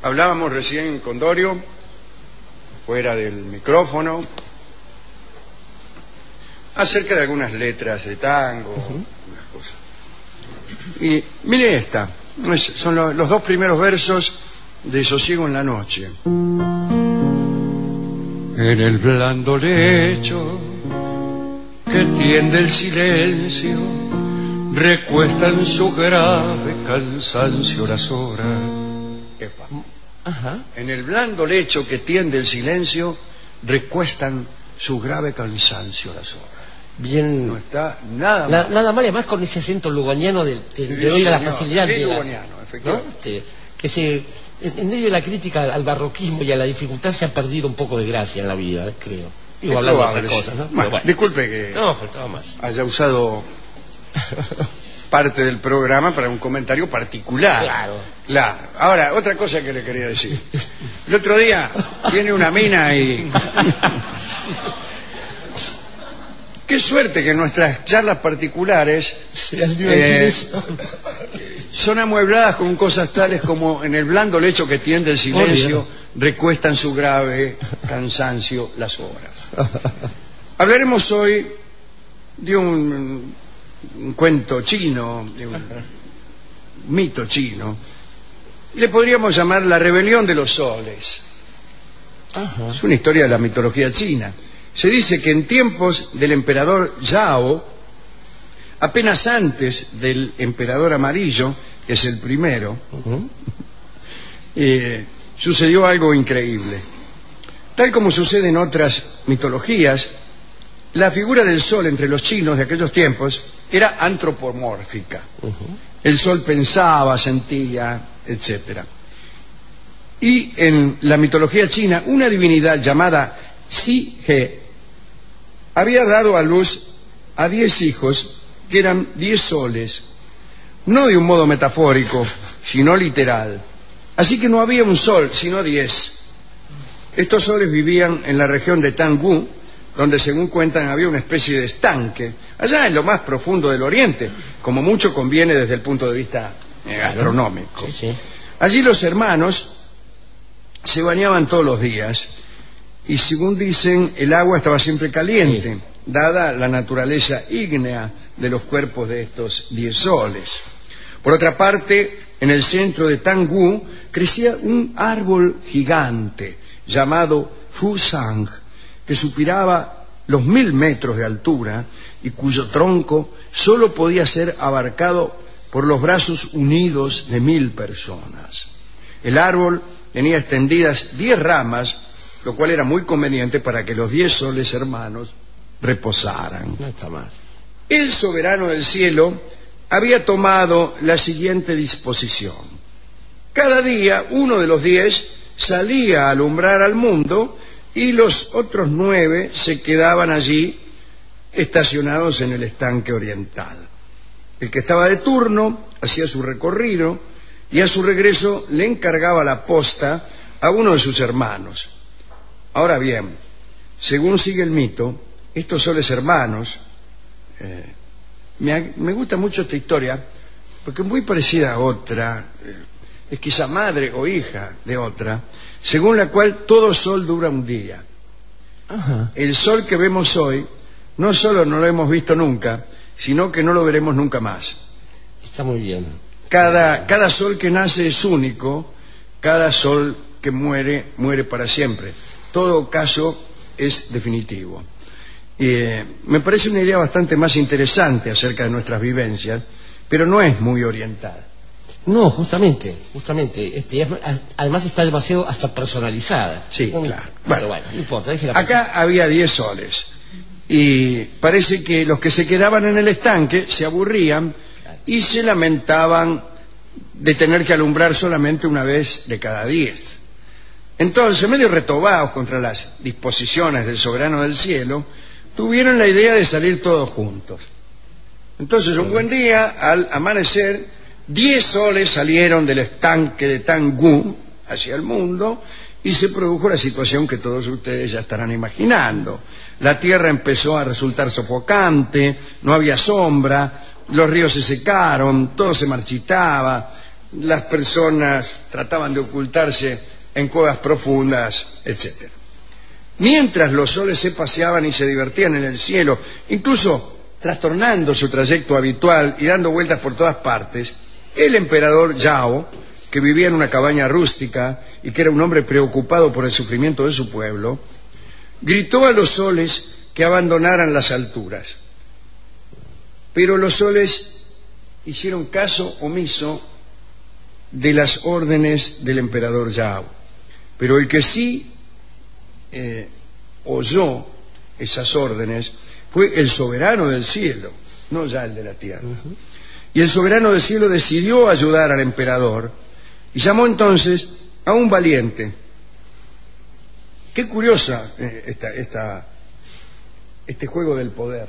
Hablábamos recién con Dorio, fuera del micrófono, acerca de algunas letras de tango, unas cosas. Y mire esta, son los dos primeros versos de Sosiego en la noche. En el blando lecho que tiende el silencio, recuestan su grave cansancio las horas. Epa. Ajá. En el blando lecho que tiende el silencio, recuestan su grave cansancio las horas. Bien. No está nada mal. Nada mal, además con ese acento lugoniano de oír la facilidad de lugoniano, efectivamente. ¿no? Que en medio de la crítica al barroquismo y a la dificultad se ha perdido un poco de gracia en la vida, creo. Digo, hablando de otras cosas, ¿no? Bueno, disculpe que no, faltaba más. Haya usado parte del programa para un comentario particular. Claro. Ahora, otra cosa que le quería decir. El otro día viene una mina y... Qué suerte que nuestras charlas particulares son amuebladas con cosas tales como en el blando lecho que tiende el silencio, recuestan su grave cansancio las horas. Hablaremos hoy de un cuento chino, de un mito chino. Le podríamos llamar La rebelión de los soles. Ajá. Es una historia de la mitología china. Se dice que en tiempos del emperador Yao, apenas antes del emperador amarillo, que es el primero, sucedió algo increíble. Tal como sucede en otras mitologías, la figura del sol entre los chinos de aquellos tiempos era antropomórfica. El sol pensaba, sentía, etc. Y en la mitología china, una divinidad llamada Si-He había dado a luz a 10 hijos que eran 10 soles, no de un modo metafórico, sino literal. Así que no había un sol, sino 10. Estos soles vivían en la región de Tanggu, donde según cuentan había una especie de estanque, allá en lo más profundo del oriente, como mucho conviene desde el punto de vista gastronómico. Sí, sí. Allí los hermanos se bañaban todos los días y según dicen el agua estaba siempre caliente, dada la naturaleza ígnea de los cuerpos de estos 10 soles. Por otra parte, en el centro de Tanggu crecía un árbol gigante llamado Fusang, que superaba los 1000 metros de altura y cuyo tronco solo podía ser abarcado por los brazos unidos de 1000 personas. El árbol tenía extendidas 10 ramas, lo cual era muy conveniente para que los 10 soles hermanos reposaran. No está mal. El soberano del cielo había tomado la siguiente disposición. Cada día uno de los 10 salía a alumbrar al mundo y los otros 9 se quedaban allí estacionados en el estanque oriental. El que estaba de turno hacía su recorrido y a su regreso le encargaba la posta a uno de sus hermanos. Ahora bien, según sigue el mito, estos soles hermanos, me gusta mucho esta historia porque es muy parecida a otra, es quizá madre o hija de otra, según la cual todo sol dura un día. Ajá. El sol que vemos hoy no solo no lo hemos visto nunca, sino que no lo veremos nunca más. Está muy bien. Cada sol que nace es único, cada sol que muere, muere para siempre. Todo caso es definitivo. Me parece una idea bastante más interesante acerca de nuestras vivencias, pero no es muy oriental. No, justamente. Además está demasiado hasta personalizada. Sí, claro. Bueno, no importa. Acá había 10 soles y parece que los que se quedaban en el estanque se aburrían y se lamentaban de tener que alumbrar solamente una vez de cada 10. Entonces, medio retobados contra las disposiciones del soberano del cielo, tuvieron la idea de salir todos juntos. Entonces, un buen día, al amanecer, 10 soles salieron del estanque de Tanggu hacia el mundo y se produjo la situación que todos ustedes ya estarán imaginando. La tierra empezó a resultar sofocante, no había sombra, los ríos se secaron, todo se marchitaba, las personas trataban de ocultarse en cuevas profundas, etc. Mientras los soles se paseaban y se divertían en el cielo, incluso trastornando su trayecto habitual y dando vueltas por todas partes, el emperador Yao, que vivía en una cabaña rústica y que era un hombre preocupado por el sufrimiento de su pueblo, gritó a los soles que abandonaran las alturas. Pero los soles hicieron caso omiso de las órdenes del emperador Yao. Pero el que sí oyó esas órdenes fue el soberano del cielo, no ya el de la tierra. Y el soberano del cielo decidió ayudar al emperador y llamó entonces a un valiente. Qué curiosa este juego del poder.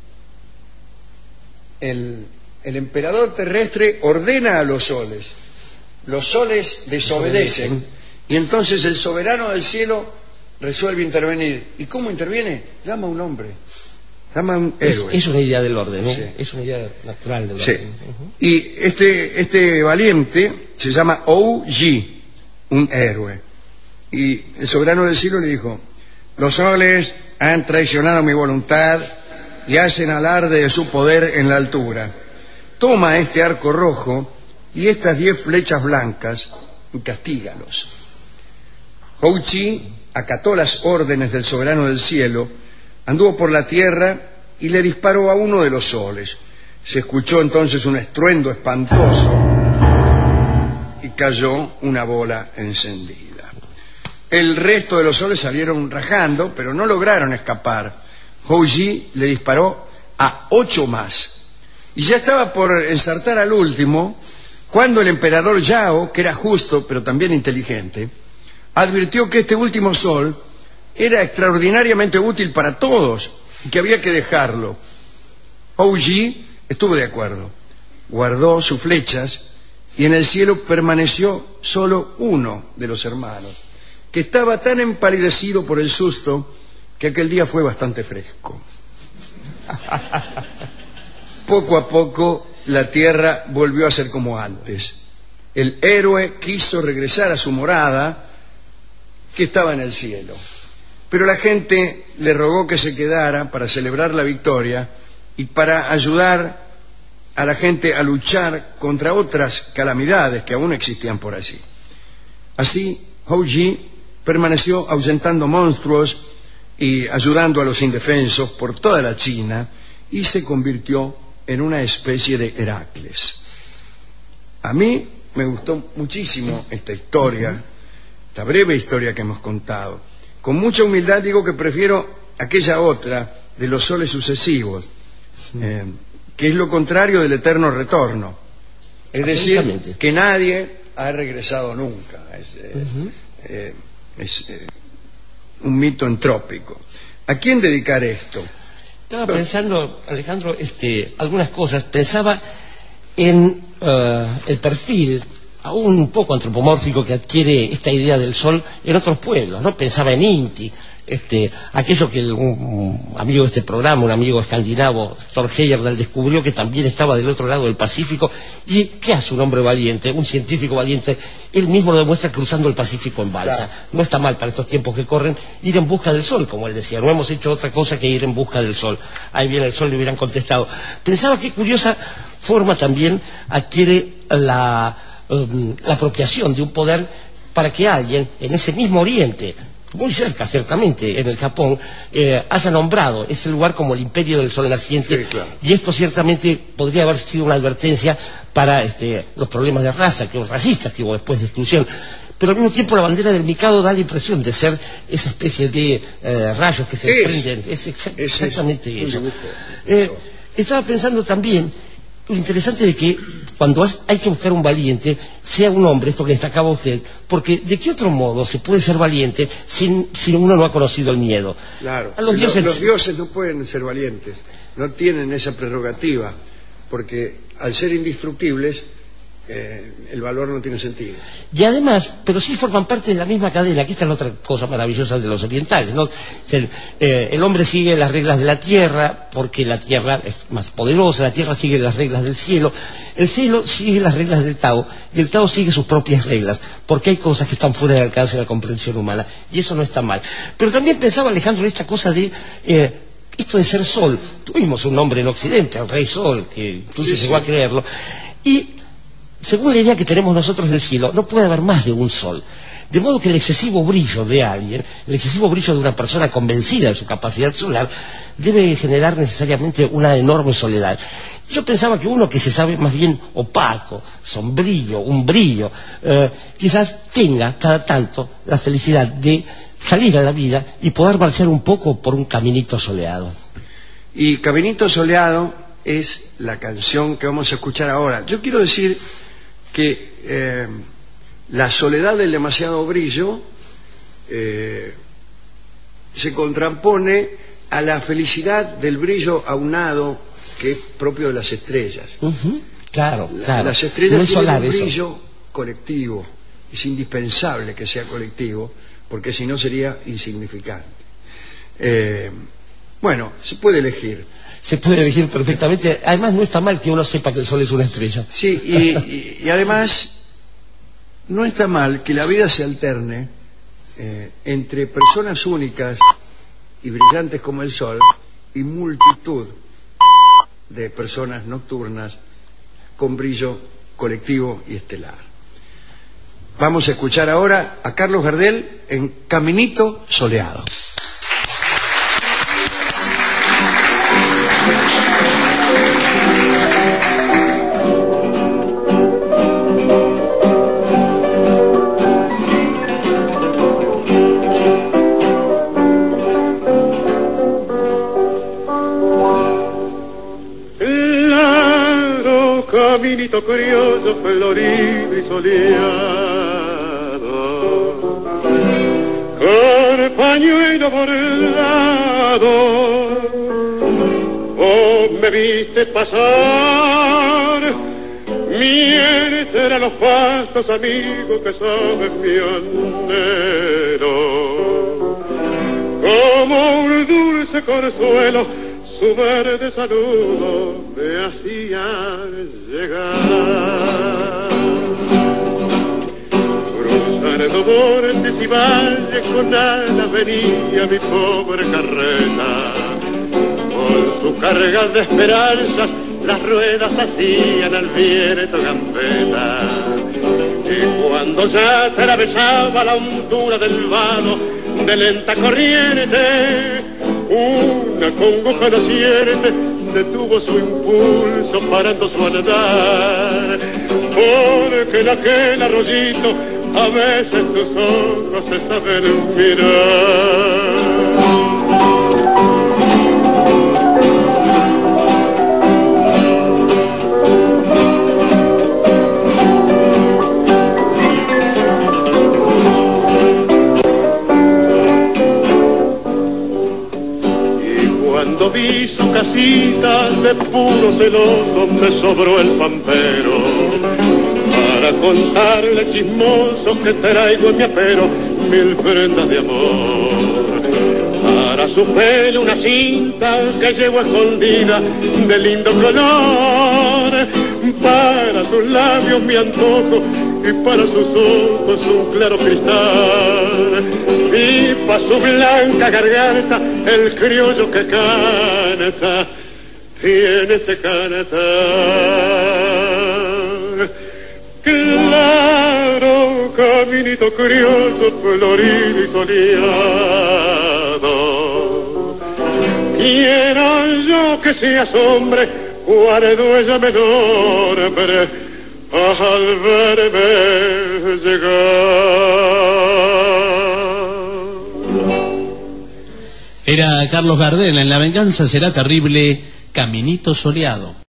El emperador terrestre ordena a los soles desobedecen y entonces el soberano del cielo resuelve intervenir. ¿Y cómo interviene? Llama a un hombre, llama a un héroe. Es una idea del orden, ¿eh? Sí. Es una idea natural del Sí. orden. Y este valiente se llama Hou-ji, un héroe. Y el soberano del cielo le dijo: los soles han traicionado mi voluntad y hacen alarde de su poder en la altura. Toma este arco rojo y estas 10 flechas blancas y castígalos. Hou-ji acató las órdenes del soberano del cielo, anduvo por la tierra y le disparó a uno de los soles. Se escuchó entonces un estruendo espantoso y cayó una bola encendida. El resto de los soles salieron rajando, pero no lograron escapar. Hou-ji le disparó a 8 más. Y ya estaba por ensartar al último, cuando el emperador Yao, que era justo pero también inteligente, advirtió que este último sol era extraordinariamente útil para todos y que había que dejarlo. Hou-ji estuvo de acuerdo. Guardó sus flechas y en el cielo permaneció solo uno de los hermanos, que estaba tan empalidecido por el susto que aquel día fue bastante fresco. Poco a poco la tierra volvió a ser como antes. El héroe quiso regresar a su morada, que estaba en el cielo, pero la gente le rogó que se quedara para celebrar la victoria y para ayudar a la gente a luchar contra otras calamidades que aún existían por allí. Así, Hou-ji permaneció ahuyentando monstruos y ayudando a los indefensos por toda la China y se convirtió en una especie de Heracles. A mí me gustó muchísimo esta historia, esta breve historia que hemos contado. Con mucha humildad digo que prefiero aquella otra de los soles sucesivos, que es lo contrario del eterno retorno. Es decir, que nadie ha regresado nunca. Es un mito entrópico. ¿A quién dedicar esto? Estaba pensando, Alejandro, algunas cosas. Pensaba en el perfil aún un poco antropomórfico que adquiere esta idea del sol en otros pueblos, ¿no? Pensaba en Inti, aquello que un amigo de este programa, un amigo escandinavo, Thor Heyerdahl, descubrió que también estaba del otro lado del Pacífico. ¿Y qué hace un hombre valiente, un científico valiente? Él mismo lo demuestra cruzando el Pacífico en balsa. Claro. No está mal para estos tiempos que corren ir en busca del sol, como él decía. No hemos hecho otra cosa que ir en busca del sol. Ahí viene el sol, le hubieran contestado. Pensaba qué curiosa forma también adquiere la apropiación de un poder para que alguien en ese mismo Oriente, muy cerca ciertamente, en el Japón, haya nombrado ese lugar como el Imperio del Sol Naciente. Sí, claro. Y esto ciertamente podría haber sido una advertencia para los problemas de raza, racistas que hubo después de exclusión. Pero al mismo tiempo la bandera del Mikado da la impresión de ser esa especie de rayos que se desprenden. Es exactamente eso. Estaba pensando también lo interesante de que cuando hay que buscar un valiente, sea un hombre, esto que destacaba usted, porque ¿de qué otro modo se puede ser valiente si uno no ha conocido el miedo? Claro, los dioses no pueden ser valientes, no tienen esa prerrogativa, porque al ser indestructibles el valor no tiene sentido. Y además, pero sí forman parte de la misma cadena. Aquí está la otra cosa maravillosa de los orientales, ¿no? El hombre sigue las reglas de la tierra porque la tierra es más poderosa, la tierra sigue las reglas del cielo, el cielo sigue las reglas del Tao y el Tao sigue sus propias reglas porque hay cosas que están fuera del alcance de la comprensión humana y eso no está mal. Pero también pensaba Alejandro esta cosa de esto de ser sol. Tuvimos un nombre en Occidente, el Rey Sol, que incluso llegó a creerlo, y según la idea que tenemos nosotros del cielo, no puede haber más de un sol. De modo que el excesivo brillo de alguien, el excesivo brillo de una persona convencida de su capacidad solar, debe generar necesariamente una enorme soledad. Yo pensaba que uno que se sabe más bien opaco, sombrío, un brillo, quizás tenga cada tanto la felicidad de salir a la vida y poder marchar un poco por un caminito soleado. Y Caminito Soleado es la canción que vamos a escuchar ahora. Yo quiero decir que la soledad del demasiado brillo se contrapone a la felicidad del brillo aunado que es propio de las estrellas. Claro. Las estrellas no es tienen solar, un eso. brillo colectivo. Es indispensable que sea colectivo porque si no sería insignificante. Bueno, se puede elegir. Se puede elegir perfectamente. Además no está mal que uno sepa que el sol es una estrella. Sí, y además no está mal que la vida se alterne entre personas únicas y brillantes como el sol y multitud de personas nocturnas con brillo colectivo y estelar. Vamos a escuchar ahora a Carlos Gardel en Caminito Soleado. Caminito curioso, florido y soleado, con pañuelo bordado, vos me viste pasar, mientes a los pastos amigos que sabes mi andero, como un dulce consuelo. Su verde saludo me hacía llegar. Cruzando montes y valles con alas venía mi pobre carreta. Con su carga de esperanzas las ruedas hacían al viento gambeta. Y cuando ya atravesaba la hondura del vado de lenta corriente, una congoja naciente detuvo su impulso parando su andar, porque en aquel arroyito a veces tus ojos se saben mirar. Cuando vi su casita de puro celoso me sobró el pampero para contarle chismoso que traigo en mi apero 1000 prendas de amor. Para su pelo una cinta que llevo escondida de lindo color, para sus labios mi antojo y para sus ojos un claro cristal, y para su blanca garganta el criollo que canta, tiene que cantar. Claro, caminito criollo, florido y soleado, quiero yo que seas hombre, cuando ella me nombre, al verme llegar. Era Carlos Gardel en La venganza será terrible, Caminito Soleado.